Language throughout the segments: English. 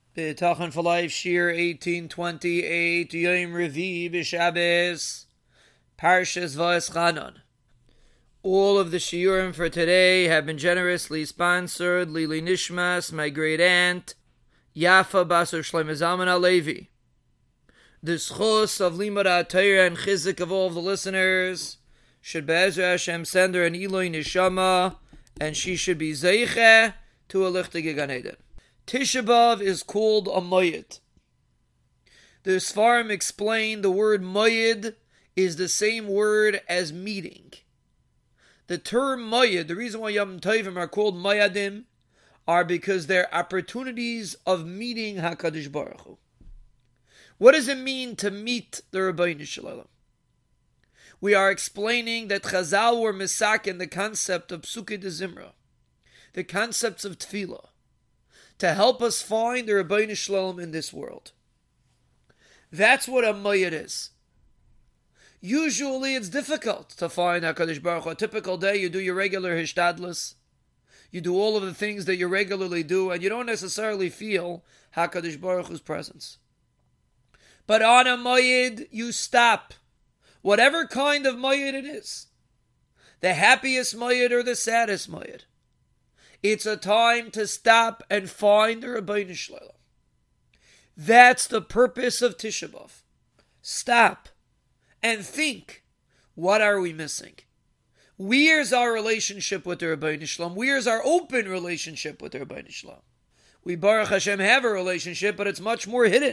B'tachan for Life, Shir 1828, Yom Revi B'Shabbos, Parshas Va'eschanan. All of the shiurim for today have been generously sponsored. Lili Nishmas, my great aunt, Yafa Basur Shlomo Zalman Alevi. The schos of Limud HaTorah and chizik of all of the listeners should Be'ezra Hashem send her an Eloi Neshama, and she should be Zeiche to a Lichtige Gan Eden. Tisha B'Av is called a Moyed. The Sfarim explain the word Moyed is the same word as meeting. The term Moyed, the reason why Yom Tovim are called Moyadim, are because they're opportunities of meeting HaKadosh Baruch Hu. What does it mean to meet the Rabbeinu Shalom? We are explaining that Chazal were misak in the concept of Psukei de Zimra, the concepts of Tefillah, to help us find the Rabbeinu Shalom in this world. That's what a Moyed is. Usually it's difficult to find HaKadosh Baruch Hu. A typical day, you do your regular hishtadlus, you do all of the things that you regularly do, and you don't necessarily feel HaKadosh Baruch Hu's presence. But on a Moyed, you stop. Whatever kind of Moyed it is. The happiest Moyed or the saddest Moyed. It's a time to stop and find the Rabbeinu Shalom. That's the purpose of Tisha B'Av. Stop and think, what are we missing? Where's our relationship with the Rabbeinu Shalom? Where's our open relationship with the Rabbeinu Shalom? We, Baruch Hashem, have a relationship, but it's much more hidden.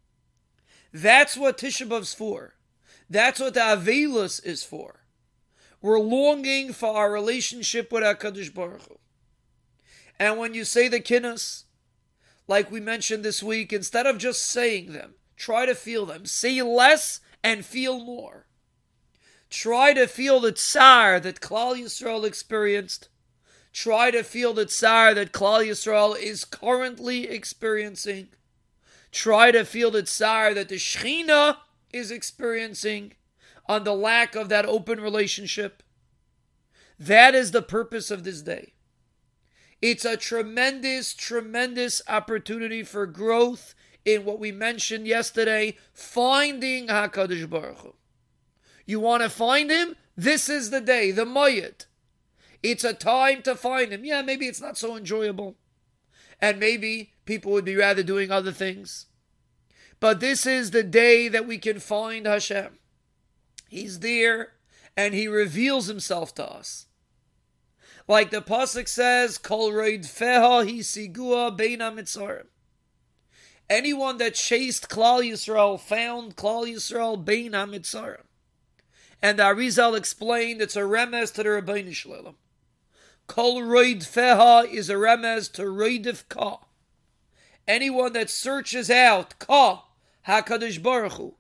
That's what Tisha B'Av's for. That's what the Avelus is for. We're longing for our relationship with HaKadosh Baruch Hu. And when you say the kinnos, like we mentioned this week, instead of just saying them, try to feel them. Say less and feel more. Try to feel the tsar that Klal Yisrael experienced. Try to feel the tsar that Klal Yisrael is currently experiencing. Try to feel the tsar that the Shechina is experiencing on the lack of that open relationship. That is the purpose of this day. It's a tremendous, tremendous opportunity for growth in what we mentioned yesterday, finding HaKadosh Baruch Hu. You want to find Him? This is the day, the Moyed. It's a time to find Him. Yeah, maybe it's not so enjoyable. And maybe people would be rather doing other things. But this is the day that we can find Hashem. He's there, and He reveals Himself to us. Like the pasuk says, Kol roidfeha hisigua bein hamitzarim. Anyone that chased Klal Yisrael found Klal Yisrael bein hamitzarim. And the Arizal explained it's a remez to the Rabbeinu Shalom. Kol roidfeha is a remez to roidif ka. Anyone that searches out ka, HaKadosh Baruch Hu,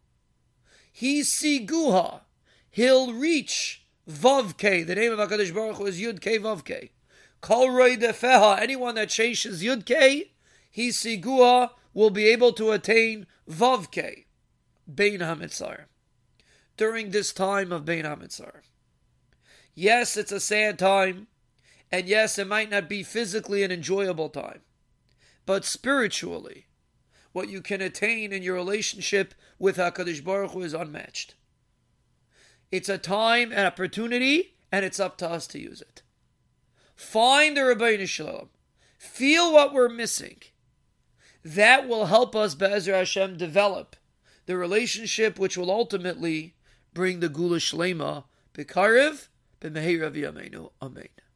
hisiguha, he'll reach Vavke. The name of HaKadosh Baruch Hu is Yud Kei Vavke. Kol roidefeha, anyone that chases Yud Kei, hisiguha, will be able to attain Vavke, Bein HaMitzar, during this time of Bein HaMitzar. Yes, it's a sad time, and yes, it might not be physically an enjoyable time, but spiritually, what you can attain in your relationship with HaKadosh Baruch Hu is unmatched. It's a time, an opportunity, and it's up to us to use it. Find the Rabbeinu Shalom. Feel what we're missing. That will help us, Be'ezra Hashem, develop the relationship which will ultimately bring the Gula Shlema, B'Karev, B'Meheira V'Yameinu. Amen.